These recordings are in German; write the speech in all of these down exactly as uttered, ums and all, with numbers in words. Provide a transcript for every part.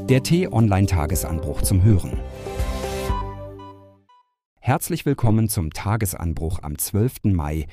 Der T-Online-Tagesanbruch zum Hören. Herzlich willkommen zum Tagesanbruch am zwölften Mai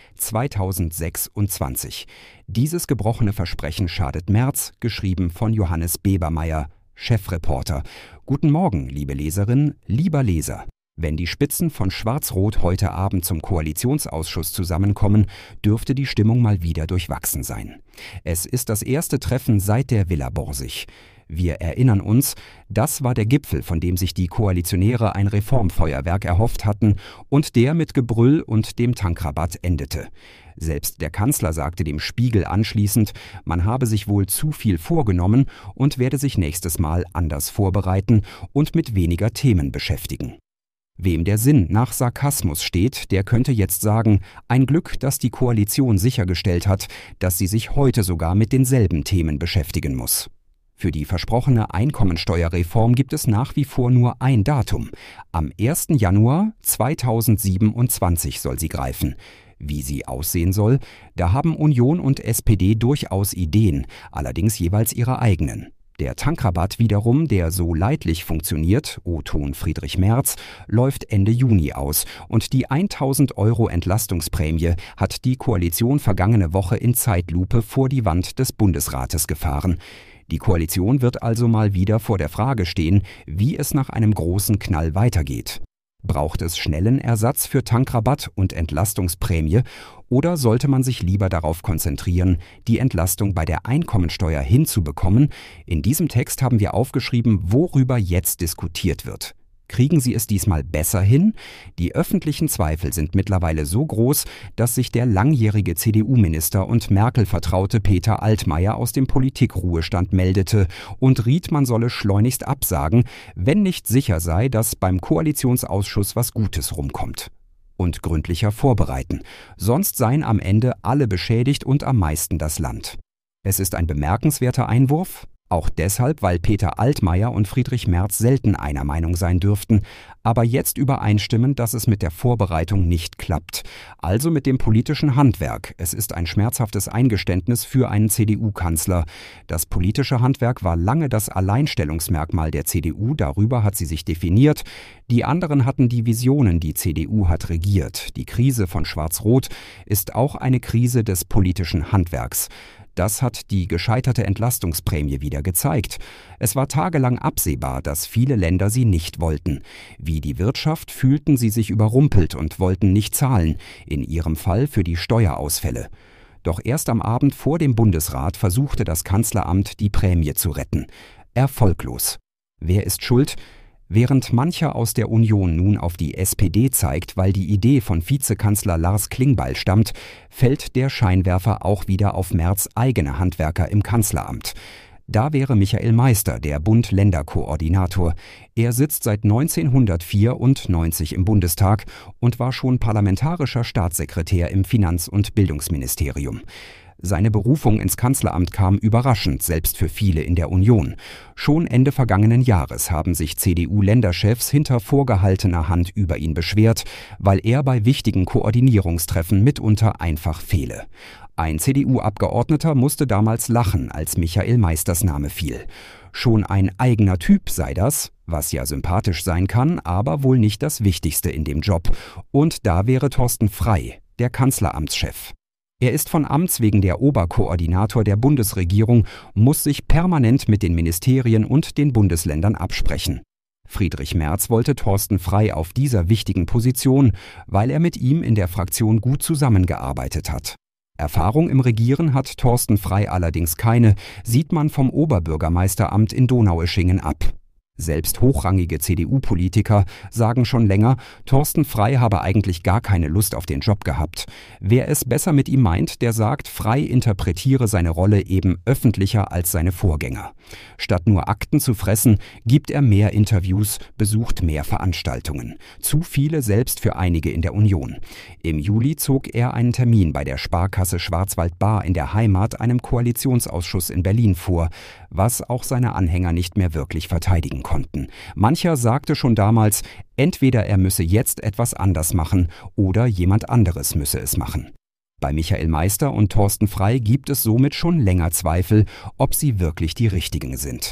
zweitausendsechsundzwanzig. Dieses gebrochene Versprechen schadet März, geschrieben von Johannes Bebermeier, Chefreporter. Guten Morgen, liebe Leserin, lieber Leser. Wenn die Spitzen von Schwarz-Rot heute Abend zum Koalitionsausschuss zusammenkommen, dürfte die Stimmung mal wieder durchwachsen sein. Es ist das erste Treffen seit der Villa Borsig. Wir erinnern uns, das war der Gipfel, von dem sich die Koalitionäre ein Reformfeuerwerk erhofft hatten und der mit Gebrüll und dem Tankrabatt endete. Selbst der Kanzler sagte dem Spiegel anschließend, man habe sich wohl zu viel vorgenommen und werde sich nächstes Mal anders vorbereiten und mit weniger Themen beschäftigen. Wem der Sinn nach Sarkasmus steht, der könnte jetzt sagen, ein Glück, dass die Koalition sichergestellt hat, dass sie sich heute sogar mit denselben Themen beschäftigen muss. Für die versprochene Einkommensteuerreform gibt es nach wie vor nur ein Datum. Am ersten Januar zweitausendsiebenundzwanzig soll sie greifen. Wie sie aussehen soll, da haben Union und S P D durchaus Ideen, allerdings jeweils ihre eigenen. Der Tankrabatt wiederum, der so leidlich funktioniert, O-Ton Friedrich Merz, läuft Ende Juni aus und die tausend Euro Entlastungsprämie hat die Koalition vergangene Woche in Zeitlupe vor die Wand des Bundesrates gefahren. Die Koalition wird also mal wieder vor der Frage stehen, wie es nach einem großen Knall weitergeht. Braucht es schnellen Ersatz für Tankrabatt und Entlastungsprämie oder sollte man sich lieber darauf konzentrieren, die Entlastung bei der Einkommensteuer hinzubekommen? In diesem Text haben wir aufgeschrieben, worüber jetzt diskutiert wird. Kriegen Sie es diesmal besser hin? Die öffentlichen Zweifel sind mittlerweile so groß, dass sich der langjährige C D U-Minister und Merkel-Vertraute Peter Altmaier aus dem Politikruhestand meldete und riet, man solle schleunigst absagen, wenn nicht sicher sei, dass beim Koalitionsausschuss was Gutes rumkommt. Und gründlicher vorbereiten. Sonst seien am Ende alle beschädigt und am meisten das Land. Es ist ein bemerkenswerter Einwurf. Auch deshalb, weil Peter Altmaier und Friedrich Merz selten einer Meinung sein dürften, aber jetzt übereinstimmen, dass es mit der Vorbereitung nicht klappt. Also mit dem politischen Handwerk. Es ist ein schmerzhaftes Eingeständnis für einen C D U-Kanzler. Das politische Handwerk war lange das Alleinstellungsmerkmal der C D U, darüber hat sie sich definiert. Die anderen hatten die Visionen, die C D U hat regiert. Die Krise von Schwarz-Rot ist auch eine Krise des politischen Handwerks. Das hat die gescheiterte Entlastungsprämie wieder gezeigt. Es war tagelang absehbar, dass viele Länder sie nicht wollten. Wie die Wirtschaft fühlten sie sich überrumpelt und wollten nicht zahlen, in ihrem Fall für die Steuerausfälle. Doch erst am Abend vor dem Bundesrat versuchte das Kanzleramt, die Prämie zu retten. Erfolglos. Wer ist schuld? Während mancher aus der Union nun auf die S P D zeigt, weil die Idee von Vizekanzler Lars Klingbeil stammt, fällt der Scheinwerfer auch wieder auf Merz' eigene Handwerker im Kanzleramt. Da wäre Michael Meister, der Bund-Länder-Koordinator. Er sitzt seit neunzehnhundertvierundneunzig im Bundestag und war schon parlamentarischer Staatssekretär im Finanz- und Bildungsministerium. Seine Berufung ins Kanzleramt kam überraschend, selbst für viele in der Union. Schon Ende vergangenen Jahres haben sich C D U-Länderchefs hinter vorgehaltener Hand über ihn beschwert, weil er bei wichtigen Koordinierungstreffen mitunter einfach fehle. Ein C D U-Abgeordneter musste damals lachen, als Michael Meisters Name fiel. Schon ein eigener Typ sei das, was ja sympathisch sein kann, aber wohl nicht das Wichtigste in dem Job. Und da wäre Thorsten Frey, der Kanzleramtschef. Er ist von Amts wegen der Oberkoordinator der Bundesregierung, muss sich permanent mit den Ministerien und den Bundesländern absprechen. Friedrich Merz wollte Thorsten Frey auf dieser wichtigen Position, weil er mit ihm in der Fraktion gut zusammengearbeitet hat. Erfahrung im Regieren hat Thorsten Frey allerdings keine, sieht man vom Oberbürgermeisteramt in Donaueschingen ab. Selbst hochrangige C D U-Politiker sagen schon länger, Thorsten Frey habe eigentlich gar keine Lust auf den Job gehabt. Wer es besser mit ihm meint, der sagt, Frey interpretiere seine Rolle eben öffentlicher als seine Vorgänger. Statt nur Akten zu fressen, gibt er mehr Interviews, besucht mehr Veranstaltungen. Zu viele selbst für einige in der Union. Im Juli zog er einen Termin bei der Sparkasse Schwarzwald-Baar in der Heimat einem Koalitionsausschuss in Berlin vor, was auch seine Anhänger nicht mehr wirklich verteidigen konnten. Mancher sagte schon damals, entweder er müsse jetzt etwas anders machen oder jemand anderes müsse es machen. Bei Michael Meister und Thorsten Frey gibt es somit schon länger Zweifel, ob sie wirklich die Richtigen sind.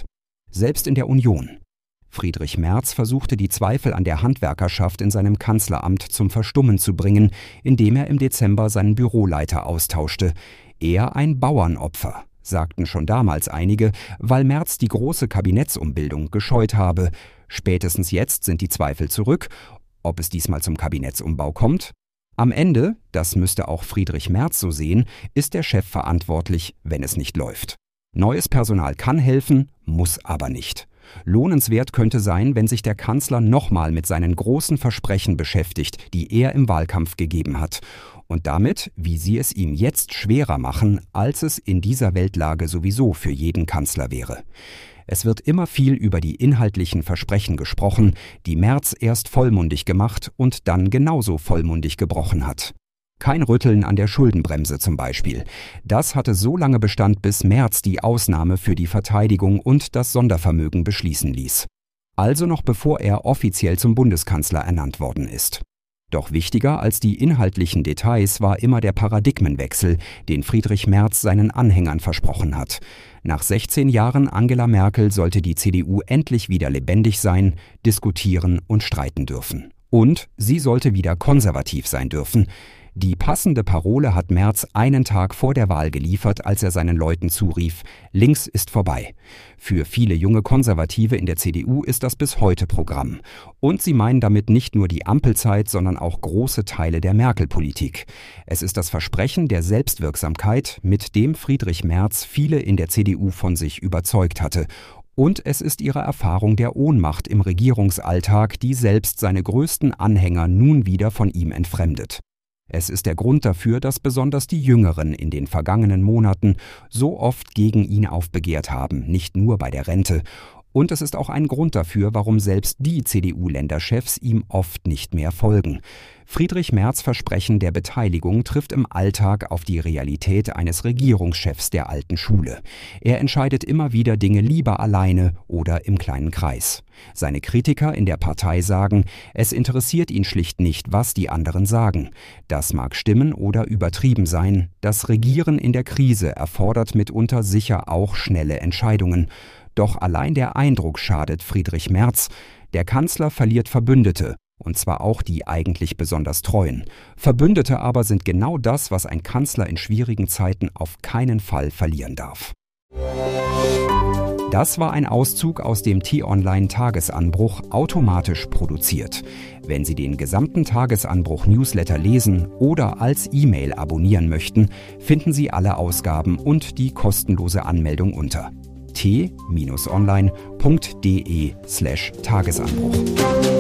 selbst in der Union. Friedrich Merz versuchte die Zweifel an der Handwerkerschaft in seinem Kanzleramt zum Verstummen zu bringen, indem er im Dezember seinen Büroleiter austauschte. Er ein Bauernopfer, sagten schon damals einige, weil Merz die große Kabinettsumbildung gescheut habe. Spätestens jetzt sind die Zweifel zurück. Ob es diesmal zum Kabinettsumbau kommt? Am Ende, das müsste auch Friedrich Merz so sehen, ist der Chef verantwortlich, wenn es nicht läuft. Neues Personal kann helfen, muss aber nicht. Lohnenswert könnte sein, wenn sich der Kanzler nochmal mit seinen großen Versprechen beschäftigt, die er im Wahlkampf gegeben hat. Und damit, wie sie es ihm jetzt schwerer machen, als es in dieser Weltlage sowieso für jeden Kanzler wäre. Es wird immer viel über die inhaltlichen Versprechen gesprochen, die Merz erst vollmundig gemacht und dann genauso vollmundig gebrochen hat. Kein Rütteln an der Schuldenbremse zum Beispiel. Das hatte so lange Bestand, bis Merz die Ausnahme für die Verteidigung und das Sondervermögen beschließen ließ. Also noch bevor er offiziell zum Bundeskanzler ernannt worden ist. Doch wichtiger als die inhaltlichen Details war immer der Paradigmenwechsel, den Friedrich Merz seinen Anhängern versprochen hat. Nach sechzehn Jahren Angela Merkel sollte die C D U endlich wieder lebendig sein, diskutieren und streiten dürfen. Und sie sollte wieder konservativ sein dürfen. Die passende Parole hat Merz einen Tag vor der Wahl geliefert, als er seinen Leuten zurief: Links ist vorbei. Für viele junge Konservative in der C D U ist das bis heute Programm. Und sie meinen damit nicht nur die Ampelzeit, sondern auch große Teile der Merkel-Politik. Es ist das Versprechen der Selbstwirksamkeit, mit dem Friedrich Merz viele in der C D U von sich überzeugt hatte. Und es ist ihre Erfahrung der Ohnmacht im Regierungsalltag, die selbst seine größten Anhänger nun wieder von ihm entfremdet. Es ist der Grund dafür, dass besonders die Jüngeren in den vergangenen Monaten so oft gegen ihn aufbegehrt haben, nicht nur bei der Rente. Und es ist auch ein Grund dafür, warum selbst die C D U-Länderchefs ihm oft nicht mehr folgen. Friedrich Merz' Versprechen der Beteiligung trifft im Alltag auf die Realität eines Regierungschefs der alten Schule. Er entscheidet immer wieder Dinge lieber alleine oder im kleinen Kreis. Seine Kritiker in der Partei sagen, es interessiert ihn schlicht nicht, was die anderen sagen. Das mag stimmen oder übertrieben sein. Das Regieren in der Krise erfordert mitunter sicher auch schnelle Entscheidungen. Doch allein der Eindruck schadet Friedrich Merz. Der Kanzler verliert Verbündete, und zwar auch die eigentlich besonders treuen. Verbündete aber sind genau das, was ein Kanzler in schwierigen Zeiten auf keinen Fall verlieren darf. Das war ein Auszug aus dem T-Online-Tagesanbruch, automatisch produziert. Wenn Sie den gesamten Tagesanbruch-Newsletter lesen oder als E-Mail abonnieren möchten, finden Sie alle Ausgaben und die kostenlose Anmeldung unter t-online punkt de slash Tagesanbruch.